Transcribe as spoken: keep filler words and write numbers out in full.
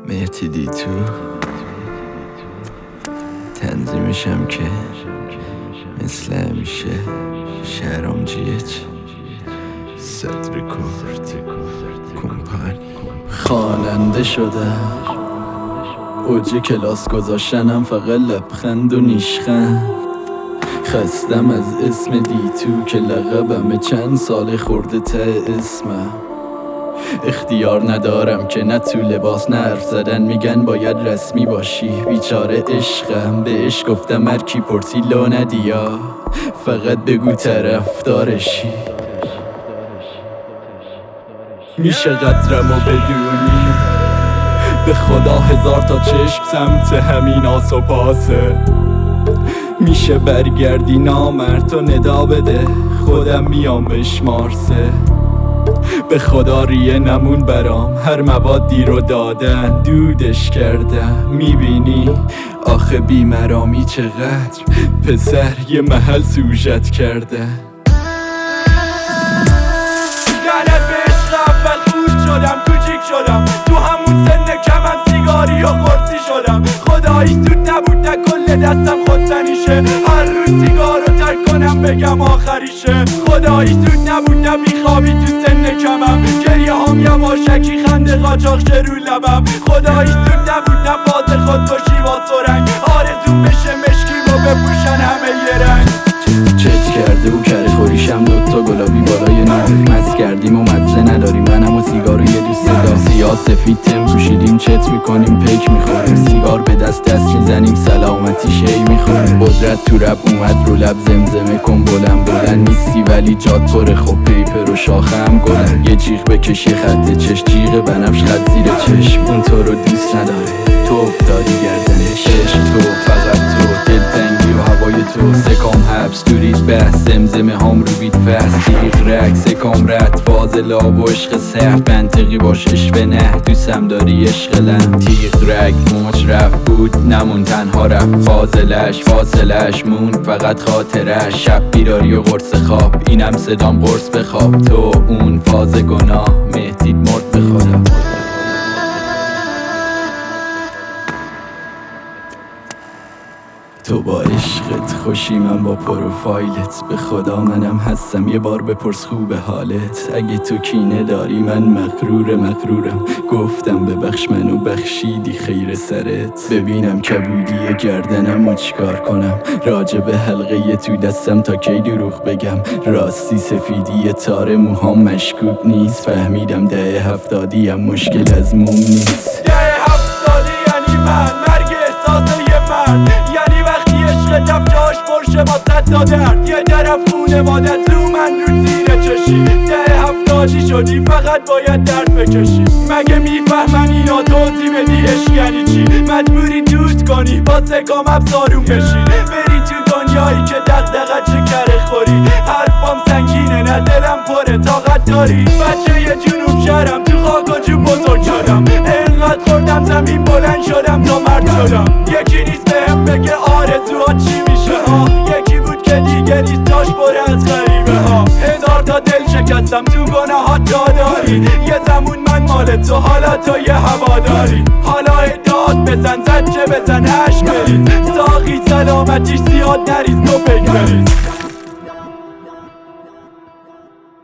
مهدی دی تو تنظیمشم که مثل همیشه شهرام جیچ صد رکورد کمپانی خواننده شدم، اوج کلاس گذاشتنم فقط لبخند و نیشخند. خستم از اسم دی تو که لقبمه، چند سال خورده ته اسمم. اختیار ندارم که نه تو لباس نه حرف زدن، میگن باید رسمی باشی. بیچاره عشقم بهش گفتم هر کی پرسی لو ندیا، فقط بگو طرفدارشی. میشه قدرمو بدونی، به خدا هزار تا چشم سمت همین آس و پاسه. میشه برگردی نامرد تو ندا بده، خودم میام بشمارسه. به خدا ریه نمون برام، هر موادی رو دادن دودش کردم. میبینی آخه بیمرامی چقدر پسر یه محل سوژت کردن. لعنت به عشق اول خود شدم، کوچیک شدم تو همون سن کمم، سیگاری و قرصی شدم. خدایی زود نبود نه کل دستم خودزنیشه، هر روز سیگار رو ترک کنم بگم آخریشه. خدایی زود نبود نه بیخوابی تو سن کمم، گریه هام یواشکی خنده قاچاق رو لبم. خدایی زود نبود نه فاز خودکشی با سرنگ، آرزو بشه مشکی و بپوشن همه یه رنگ. چت کرده و کره خوریشم دوتا گلابی بالای نار. مست کردیم و مزه نداریم، منم و سیگار و یه دوست صدا. سیاه سفید تم پوشیدیم، چت میکنیم پیک میخوریم. سیگار به دست دست میزنیم، سلامتی شی میخوریم. قدرت تو رب اومد رو لب، زمزمه کن بلند بلند. نیستی ولی جات پره، خب پیپر و شاخه هم گلن. یه جیغ بکش یه خط چش، جیغ بنفش خط زیر چشم. اون تو رو دوست نداره، تو افتادی گردنش. عشق تو فقط تو، دلتنگی و هوای تو. سکام حبس دوریت بحث، زمزمه هام رو بیت فست. تیغ رک سکام رد، فاضلا و عشق سخت. منطقی باش عشق نه، دوستم داری عشق لن. تیغ رک موج رفت بود نمون، تنها رفت فاضلش. فاصلش مون فقط خاطرش، شب بیداری و قرص خواب. اینم صدام قرص بخواب، تو اون فاز گناه. مهدی مرد به خدا. تو با عشقت خوشی، من با پروفایلت. به خدا منم هستم، یه بار بپرس خوب حالت. اگه تو کینه داری من مغرور مغرورم. گفتم ببخش منو بخشیدی خیر سرت. ببینم کبودی گردنم و چیکار کنم، راجع به حلقه تو دستم تا کی دروغ بگم. راستی سفیدی تار موهام مشکوک نیست، فهمیدم ده هفتادیم مشکل از موم نیست. ده هفتادی یعنی من، مرگ احساسه یه مرد. یعنی وقتی عشق جاش برشه با صد تا درد. یه طرف خونوادت رو من رو زیر چشی. ده هفتادی شدی فقط باید درد بکشی. مگه میفهمن اینا توضیح بدی عشق یعنی چی؟ مجبوری دوست کنی با سکام افسارون بشی. بری تو دنیایی که دغدغت چه کره خوری. حرفام سنگینه نه دلم پره، طاقت داری؟ بچه یه جنوب شهرم، تو خاک و جو بزرگ شدم. انقدر خوردم زمین بلند شدم تا مرد شدم. یکی نیست بهم بگه آرزوها چی میشه ها، یکی بود که دیگه نیست داشت بره از غریبه ها. هزار تا دل شکستم تو گناهات داداری. یه زمون من مال تو، حالا تو یه هواداری. حالا داد بزن زجه بزن عشق بریز، ساقی سلامتیش زیاد نریز تو بگریز.